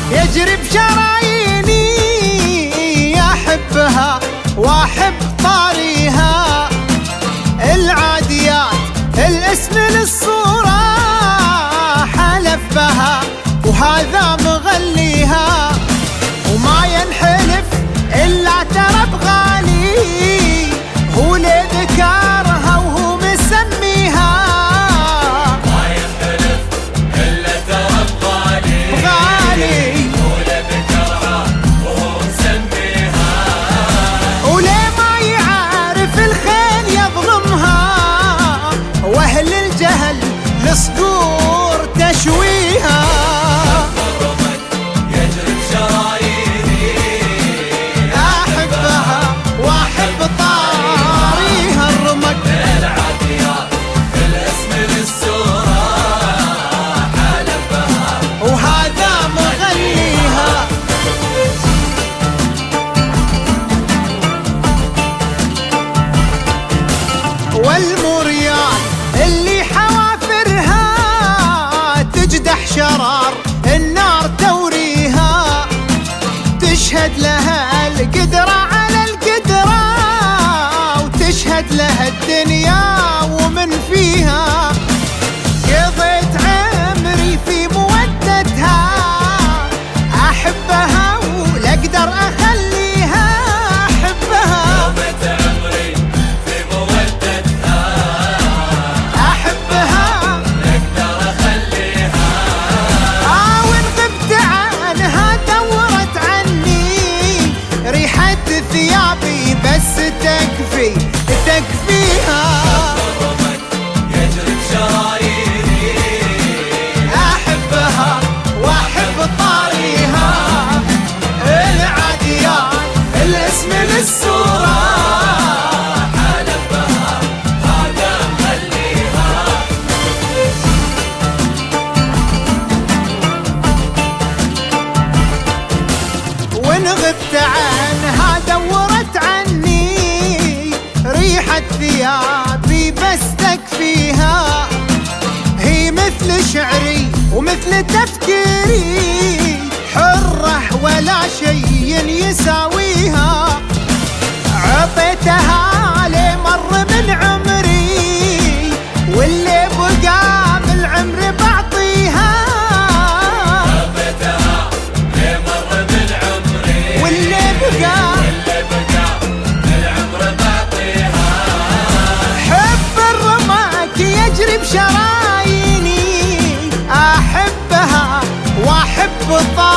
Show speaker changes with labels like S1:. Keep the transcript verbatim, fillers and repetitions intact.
S1: يجري بشراييني، أحبها وأحب طاريها. العاديات الاسم للصورة حلف بها، وهذا مغليها وما ينحلف إلا ترى بغالي، هو لذكرها وهو مسميها.
S2: ما ينحلف إلا ترى بغالي،
S1: بغالي
S2: هو لذكرها وهو مسميها.
S1: وليه ما يعرف الخيل يظلمها، وأهل الجهل لصدور تشويها. والمريان اللي حوافرها تجدح شرار النار توريها، تشهد لها القدرة على القدرة، وتشهد لها الدنيا ومن فيها. قضيت عمري في مودتها، أحبها ولا أقدر أخليها. أحبها ثيابي بس تكفي تكفيها.
S2: يجري بشراييني،
S1: أحبها وأحب طاريها. العاديات الاسم للصورة
S2: حلف بها، هذا مخليها.
S1: وإن غبت عنها دورت عني، ريحة ثيابي بس تكفيها. هي مثل شعري ومثل تفكيري، حرة ولا شيء يساويها. عطيتها لمر من عمري، واللي بقى من العمر بعطيها.
S2: عطيتها لمر من عمري،
S1: واللي بقى
S2: واللي بقى من العمر بعطيها.
S1: حب الرماك يجري بشراييني، أحبها وأحب طاريها.